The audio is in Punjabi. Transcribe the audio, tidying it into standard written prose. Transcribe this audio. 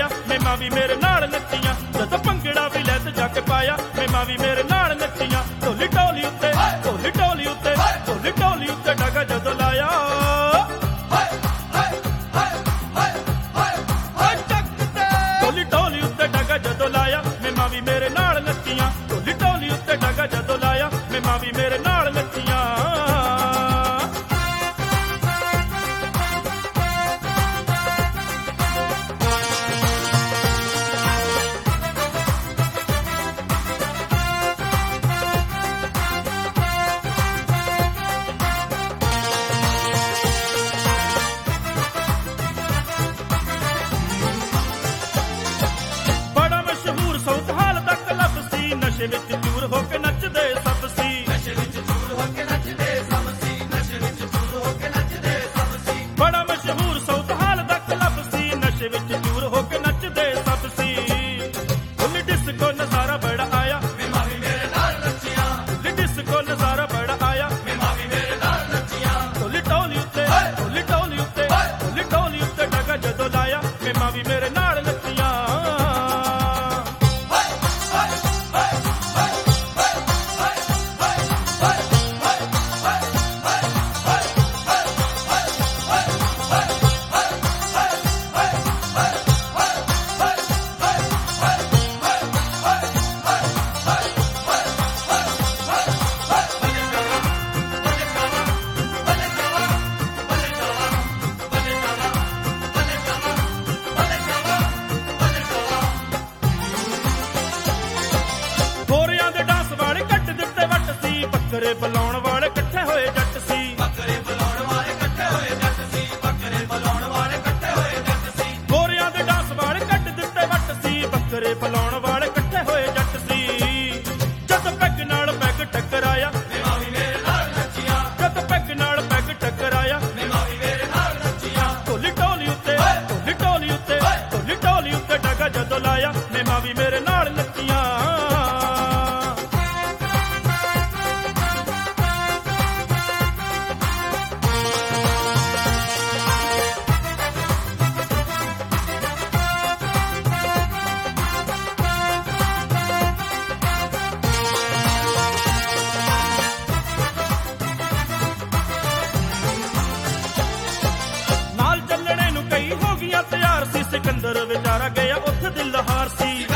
ਆਇਆ ਮੇਮਾ ਵੀ ਮੇਰੇ ਨਾਲ ਨੱਚੀਆਂ ਜਦੋਂ ਭੰਗੜਾ ਵੀ ਲੈ ਤੇ ਜਾ ਕੇ ਪਾਇਆ ਮੇਮਾ ਵੀ ਮੇਰੇ ਨਾਲ ਨੱਚੀਆਂ ਢੋਲੀ ਢੋਲੀ ਉੱਤੇ ਢੋਲੀ ਢੋਲੀ ਉੱਤੇ ਢੋਲੀ ਢੋਲੀ ਉੱਤੇ ਡਗਾ ਜਦੋਂ ਲਾਇਆ ਢੋਲੀ ਢੋਲੀ ਉੱਤੇ ਡਗਾ ਜਦੋਂ ਲਾਇਆ ਮੇਮਾ ਵੀ ਮੇਰੇ ਨਾਲ ਨੱਚੀਆਂ ਢੋਲੀ ਢੋਲੀ ਉੱਤੇ ਡਗਾ ਜਦੋਂ ਲਾਇਆ ਮੇਮਾ ਵੀ ਮੇਰੇ ਨਾਲ ਨੱਚੀਆਂ ਨਸ਼ੇ ਵਿੱਚ ਚੂਰ ਹੋ ਕੇ ਨੱਚਦੇ ਸਭ ਸੀ ਨਸ਼ੇ ਵਿੱਚ ਚੂਰ ਹੋ ਕੇ ਨੱਚਦੇ ਸਭ ਸੀ ਨਸ਼ੇ ਵਿੱਚ ਚੂਰ ਹੋ ਕੇ ਨੱਚਦੇ ਸਭ ਸੀ ਬੜਾ ਮਸ਼ਹੂਰ ਸਾਊਥ ਹਾਲ ਦਾ ਕਲੱਬ ਸੀ ਨਸ਼ੇ ਵਿੱਚ ਚੂਰ ਹੋ ਕੇ ਨੱਚਦੇ ਸਭ ਸੀ ਫੁੱਲ ਡਿਸਕੋ ਨਜ਼ਾਰਾ ਬੜਾ ਆਇਆ ਮੇਮਾ ਵੀ ਮੇਰੇ ਨਾਲ ਨੱਚੀਆਂ ਫੁੱਲ ਡਿਸਕੋ ਨਜ਼ਾਰਾ ਬੜਾ ਆਇਆ ਮੇਮਾ ਵੀ ਮੇਰੇ ਨਾਲ ਨੱਚੀਆਂ ਢੋਲੀ ਢੋਲੀ ਉੱਤੇ ਢੋਲੀ ਢੋਲੀ ਉੱਤੇ ਢੋਲੀ ਢੋਲੀ ਉੱਤੇ ਡਗਾ ਜਦੋਂ ਲਾਇਆ ਮੇਮਾ ਵੀ ਮੇਰੇ ਨਾਲ ਨੱਚੀਆਂ ਬੱਕਰੇ ਬੁਲਾਉਣ ਵਾਲੇ ਇਕੱਠੇ ਹੋਏ ਜੱਟ ਸੀ ਬੱਕਰੇ ਬੁਲਾਉਣ ਵਾਲੇ ਇਕੱਠੇ ਹੋਏ ਜੱਟ ਸੀ ਬੱਕਰੇ ਬੁਲਾਉਣ ਵਾਲੇ ਇਕੱਠੇ ਹੋਏ ਜੱਟ ਸੀ ਗੋਰਿਆਂ ਦੇ ਡਾਂਸ ਵਾਲੇ ਕੱਟ ਦਿੱਤੇ ਵੱਟ ਸੀ ਬੱਕਰੇ ਬੁਲਾਉਣ ਵਾਲੇ ਇਕੱਠੇ ਹੋਏ ਜੱਟ ਸੀ ਜਦ ਪੈਗ ਨਾਲ ਪੈਗ ਟਕਰਾਇਆ ਮੇਮਾ ਵੀ ਮੇਰੇ ਨਾਲ ਨੱਚੀਆਂ ਜਦ ਪੈਗ ਨਾਲ ਪੈਗ ਟਕਰਾਇਆ ਮੇਮਾ ਵੀ ਮੇਰੇ ਨਾਲ ਨੱਚੀਆਂ ਢੋਲੀ ਢੋਲੀ ਉੱਤੇ ਢੋਲੀ ਢੋਲੀ ਉੱਤੇ ਢੋਲੀ ਢੋਲੀ ਉੱਤੇ ਡਗਾ ਜਦੋਂ ਲਾਇਆ ਮੇਮਾ ਵੀ ਮੇਰੇ ਨਾਲ ਨੱਚੀਆਂ ਤਿਆਰ ਸੀ ਸਿਕੰਦਰ ਵਿਚਾਰਾ ਗਿਆ ਉੱਥੇ ਦਿਲ ਹਾਰ ਸੀ